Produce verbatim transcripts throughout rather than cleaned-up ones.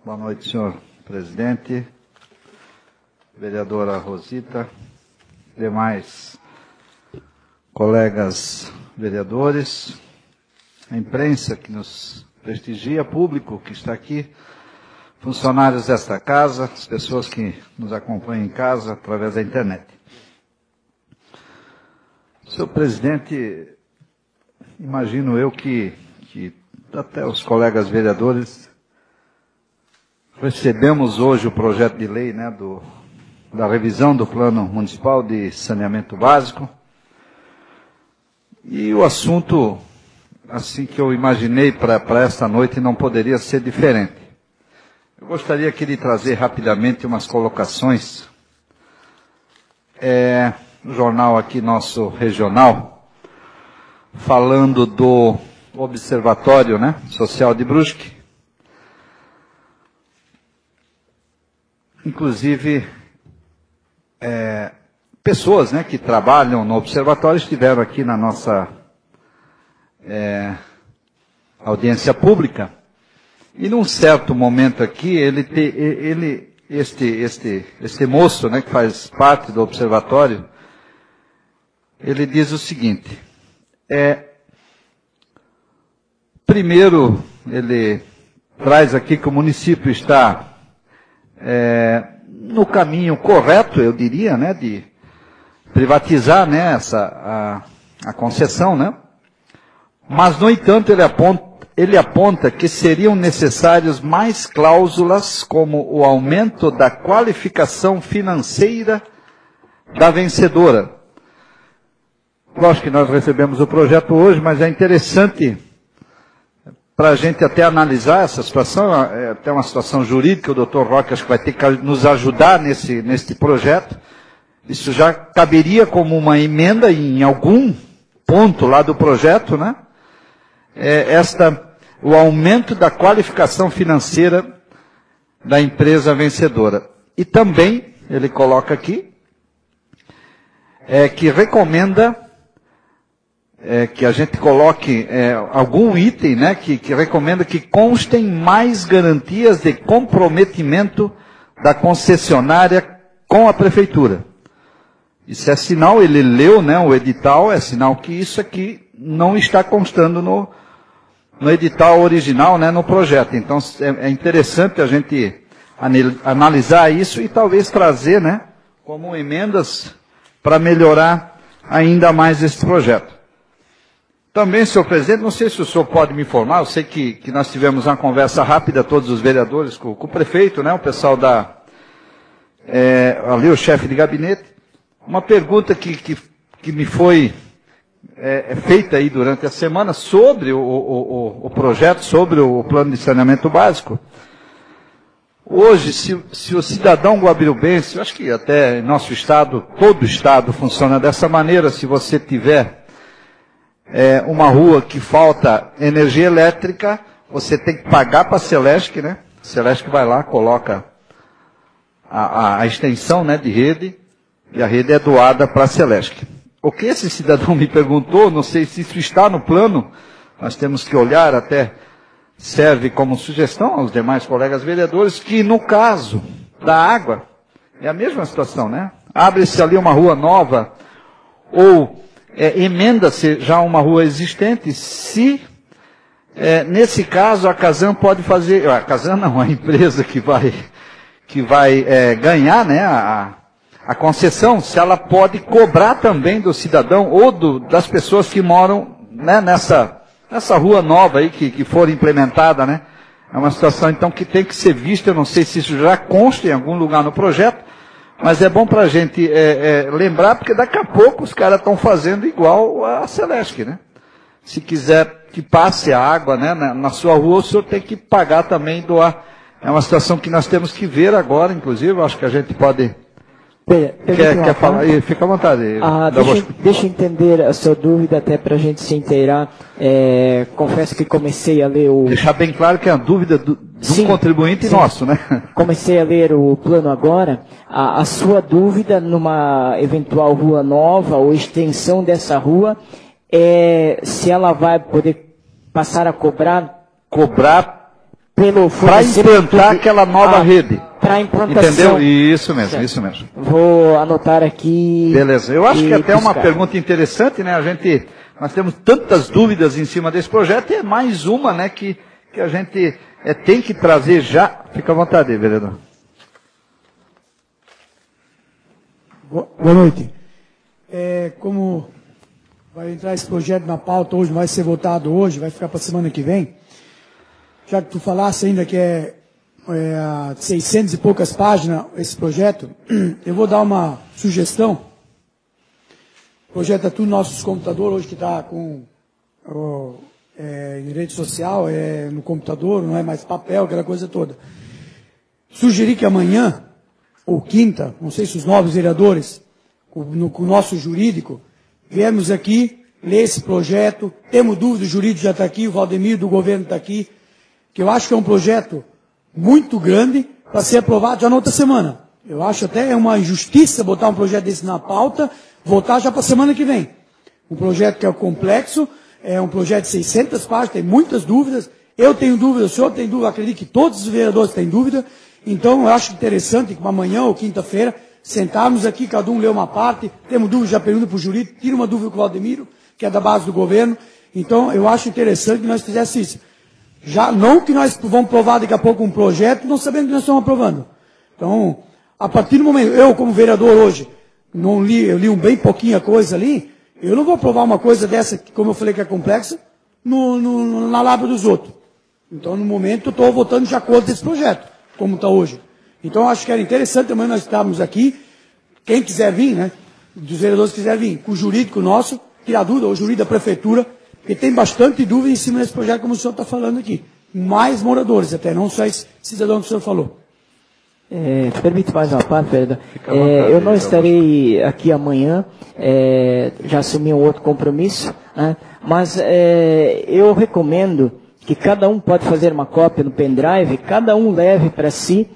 Boa noite, senhor presidente, vereadora Rosita, demais colegas vereadores, a imprensa que nos prestigia, público que está aqui, funcionários desta casa, as pessoas que nos acompanham em casa através da internet. Senhor presidente, imagino eu que, que até os colegas vereadores recebemos hoje o projeto de lei, né, do, da revisão do Plano Municipal de Saneamento Básico. E o assunto, assim que eu imaginei para esta noite, não poderia ser diferente. Eu gostaria aqui de trazer rapidamente umas colocações. É, no jornal aqui nosso regional, falando do Observatório, né, Social de Brusque. Inclusive, é, pessoas, né, que trabalham no observatório estiveram aqui na nossa é, audiência pública. E num certo momento aqui, ele, te, ele este, este, este moço, né, que faz parte do observatório, ele diz o seguinte, é, primeiro ele traz aqui que o município está É, no caminho correto, eu diria, né, de privatizar, né, essa, a, a concessão, né, mas, no entanto, ele aponta, ele aponta que seriam necessárias mais cláusulas como o aumento da qualificação financeira da vencedora. Lógico que nós recebemos o projeto hoje, mas é interessante para a gente até analisar essa situação, é até uma situação jurídica, o doutor Roque acho que vai ter que nos ajudar nesse, nesse projeto. Isso já caberia como uma emenda em algum ponto lá do projeto, né? É esta, o aumento da qualificação financeira da empresa vencedora. E também, ele coloca aqui, é que recomenda É, que a gente coloque é, algum item, né, que, que recomenda que constem mais garantias de comprometimento da concessionária com a prefeitura. Isso é sinal, ele leu, né, o edital, é sinal que isso aqui não está constando no, no edital original, né, no projeto. Então é, é interessante a gente analisar isso e talvez trazer, né, como emendas para melhorar ainda mais esse projeto. Também, senhor presidente, não sei se o senhor pode me informar, eu sei que, que nós tivemos uma conversa rápida, todos os vereadores, com, com o prefeito, né, o pessoal da, é, ali o chefe de gabinete, uma pergunta que, que, que me foi é, feita aí durante a semana sobre o, o, o, o projeto, sobre o plano de saneamento básico. Hoje, se, se o cidadão guabirubense, eu acho que até em nosso estado, todo o estado funciona dessa maneira, se você tiver É, uma rua que falta energia elétrica, você tem que pagar para a Celesc, né? A Celesc vai lá, coloca a, a, a extensão, né, de rede, e a rede é doada para a Celesc. O que esse cidadão me perguntou, não sei se isso está no plano, nós temos que olhar, até serve como sugestão aos demais colegas vereadores, que no caso da água, é a mesma situação, né? Abre-se ali uma rua nova, ou É, emenda-se já uma rua existente, se, é, nesse caso, a Casan pode fazer, a Casan não, a empresa que vai, que vai é, ganhar, né, a, a concessão, se ela pode cobrar também do cidadão ou do, das pessoas que moram, né, nessa, nessa rua nova aí que, que for implementada, né. É uma situação, então, que tem que ser vista, eu não sei se isso já consta em algum lugar no projeto, mas é bom para a gente é, é, lembrar, porque daqui a pouco os caras estão fazendo igual a Celesc, né? Se quiser que passe a água, né, na, na sua rua, o senhor tem que pagar também, doar. É uma situação que nós temos que ver agora, inclusive, acho que a gente pode... Quer, quer falar? Aí, fica à vontade. Ah, deixa, deixa eu entender a sua dúvida, até para a gente se inteirar. É, confesso que comecei a ler o... Deixar bem claro que é a dúvida do, de um sim, contribuinte sim. nosso, né? Comecei a ler o plano agora. A, a sua dúvida numa eventual rua nova ou extensão dessa rua é se ela vai poder passar a cobrar... Cobrar pelo para implantar aquela nova ah, rede. Para implantação. Entendeu? Isso mesmo, certo. Isso mesmo. Vou anotar aqui. Beleza. Eu acho que até buscar. uma pergunta interessante, né? A gente, nós temos tantas dúvidas em cima desse projeto, e é mais uma, né, que, que a gente é, tem que trazer já. Fica à vontade, vereador. Boa noite. É, como vai entrar esse projeto na pauta hoje, vai ser votado hoje, vai ficar para a semana que vem, já que tu falasse ainda que é, é seiscentas e poucas páginas esse projeto, eu vou dar uma sugestão. O projeto é tudo nos nossos computadores, hoje que está com ó, é, em rede social, é no computador, não é mais papel, aquela coisa toda. Sugeri que amanhã, ou quinta, não sei se os novos vereadores, com, no, com o nosso jurídico, viemos aqui, ler esse projeto, temos dúvida, o jurídico já está aqui, o Valdemir do governo está aqui, que eu acho que é um projeto muito grande para ser aprovado já na outra semana. Eu acho até uma injustiça botar um projeto desse na pauta, votar já para a semana que vem. Um projeto que é complexo, é um projeto de seiscentas páginas, tem muitas dúvidas, eu tenho dúvida, o senhor tem dúvida, acredito que todos os vereadores têm dúvida. Então, eu acho interessante que amanhã ou quinta-feira, sentarmos aqui, cada um lê uma parte, temos dúvida, já pergunta para o jurídico, tira uma dúvida com o Valdemiro, que é da base do governo. Então, eu acho interessante que nós fizéssemos isso. Já, não que nós vamos provar daqui a pouco um projeto, não sabendo que nós estamos aprovando. Então, a partir do momento, eu como vereador hoje, não li, eu li um bem pouquinho a coisa ali, eu não vou aprovar uma coisa dessa, que, como eu falei que é complexa, no, no, na lábia dos outros. Então, no momento, eu estou votando de acordo com esse projeto, como está hoje. Então, acho que era interessante também nós estarmos aqui, quem quiser vir, né, dos vereadores que quiserem vir, com o jurídico nosso, tirar dúvida, o jurídico da prefeitura, porque tem bastante dúvida em cima desse projeto, como o senhor está falando aqui. Mais moradores até, não só esse cidadão que o senhor falou. É, permite mais uma parte, vereador. É, eu não estarei aqui amanhã, é, já assumi um outro compromisso, né, mas é, eu recomendo que cada um pode fazer uma cópia no pendrive, cada um leve para si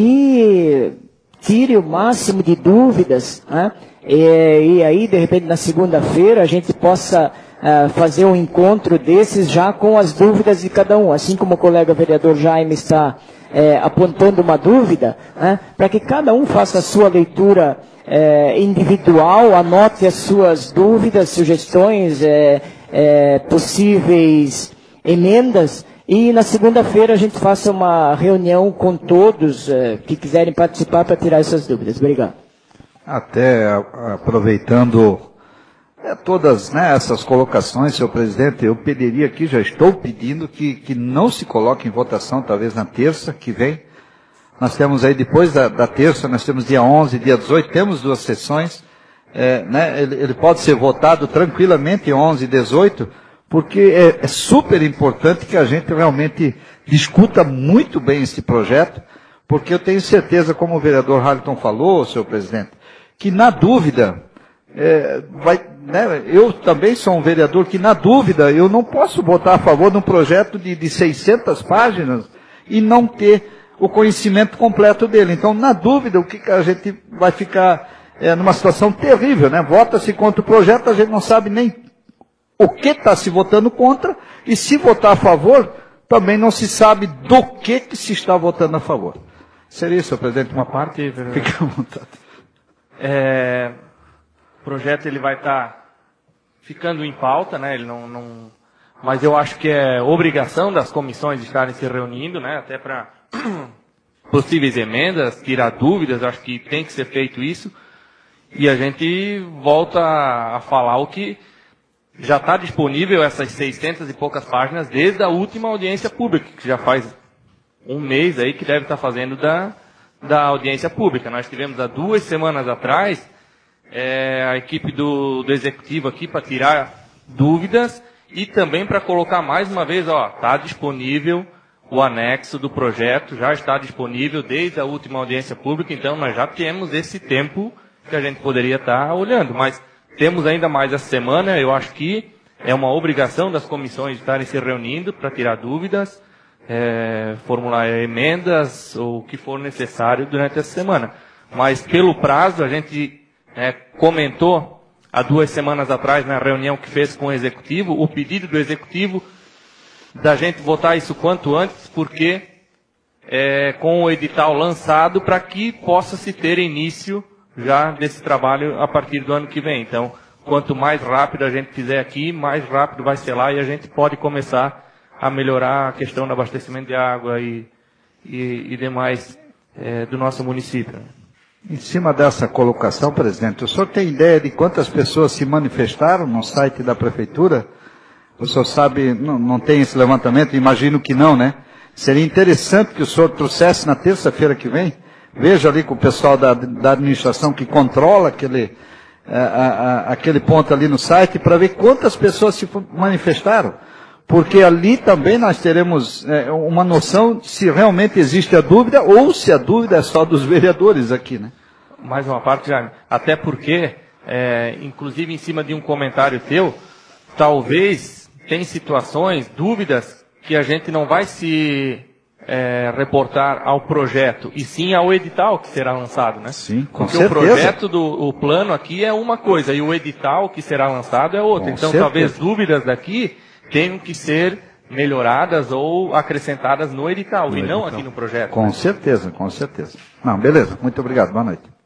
e tire o máximo de dúvidas, né? E, e aí, de repente, na segunda-feira, a gente possa uh, fazer um encontro desses já com as dúvidas de cada um, assim como o colega vereador Jaime está eh, apontando uma dúvida, né? Para que cada um faça a sua leitura eh, individual, anote as suas dúvidas, sugestões, eh, eh, possíveis emendas, e na segunda-feira a gente faça uma reunião com todos eh, que quiserem participar para tirar essas dúvidas. Obrigado. Até aproveitando é, todas, né, essas colocações, senhor presidente, eu pediria aqui, já estou pedindo que, que não se coloque em votação, talvez na terça que vem. Nós temos aí, depois da, da terça, nós temos dia onze, dia dezoito, temos duas sessões, é, né, ele, ele pode ser votado tranquilamente onze e dezoito, porque é, é super importante que a gente realmente discuta muito bem esse projeto, porque eu tenho certeza, como o vereador Harlton falou, senhor presidente, que na dúvida, é, vai, né, eu também sou um vereador que na dúvida, eu não posso votar a favor de um projeto de, de seiscentas páginas e não ter o conhecimento completo dele. Então, na dúvida, o que, que a gente vai ficar é, numa situação terrível, né? Vota-se contra o projeto, a gente não sabe nem o que está se votando contra, e se votar a favor, também não se sabe do que, que se está votando a favor. Seria isso, senhor presidente, uma parte? Fique à vontade. É, o projeto ele vai estar tá ficando em pauta, né? Ele não, não, mas eu acho que é obrigação das comissões estarem se reunindo, né? Até para possíveis emendas, tirar dúvidas, acho que tem que ser feito isso. E a gente volta a falar o que já está disponível, essas seiscentas e poucas páginas, desde a última audiência pública, que já faz um mês aí que deve estar fazendo da, da audiência pública. Nós tivemos há duas semanas atrás é, a equipe do, do executivo aqui para tirar dúvidas e também para colocar mais uma vez, ó, está disponível o anexo do projeto, já está disponível desde a última audiência pública, então nós já temos esse tempo que a gente poderia estar olhando, mas temos ainda mais essa semana. Eu acho que é uma obrigação das comissões estarem se reunindo para tirar dúvidas, é, formular emendas ou o que for necessário durante essa semana. Mas pelo prazo, a gente é, comentou há duas semanas atrás na reunião que fez com o Executivo, o pedido do Executivo da gente votar isso quanto antes, porque é, com o edital lançado, para que possa se ter início já desse trabalho a partir do ano que vem. Então, quanto mais rápido a gente fizer aqui, mais rápido vai ser lá e a gente pode começar a melhorar a questão do abastecimento de água e, e, e demais é, do nosso município. Em cima dessa colocação, presidente, o senhor tem ideia de quantas pessoas se manifestaram no site da prefeitura? O senhor sabe, não, não tem esse levantamento? Imagino que não, né? Seria interessante que o senhor trouxesse na terça-feira que vem, veja ali com o pessoal da, da administração que controla aquele, a, a, aquele ponto ali no site, para ver quantas pessoas se manifestaram. Porque ali também nós teremos é, uma noção de se realmente existe a dúvida ou se a dúvida é só dos vereadores aqui, né? Mais uma parte, Jaime. Até porque, é, inclusive em cima de um comentário teu, talvez tem situações, dúvidas, que a gente não vai se é, reportar ao projeto, e sim ao edital que será lançado, né? Sim, com porque certeza. o projeto do o plano aqui é uma coisa, e o edital que será lançado é outra. Com então, certeza. talvez dúvidas daqui tenham que ser melhoradas ou acrescentadas no edital, no e edital. Não aqui no projeto. Com né? certeza, com certeza. Não, beleza. Muito obrigado. Boa noite.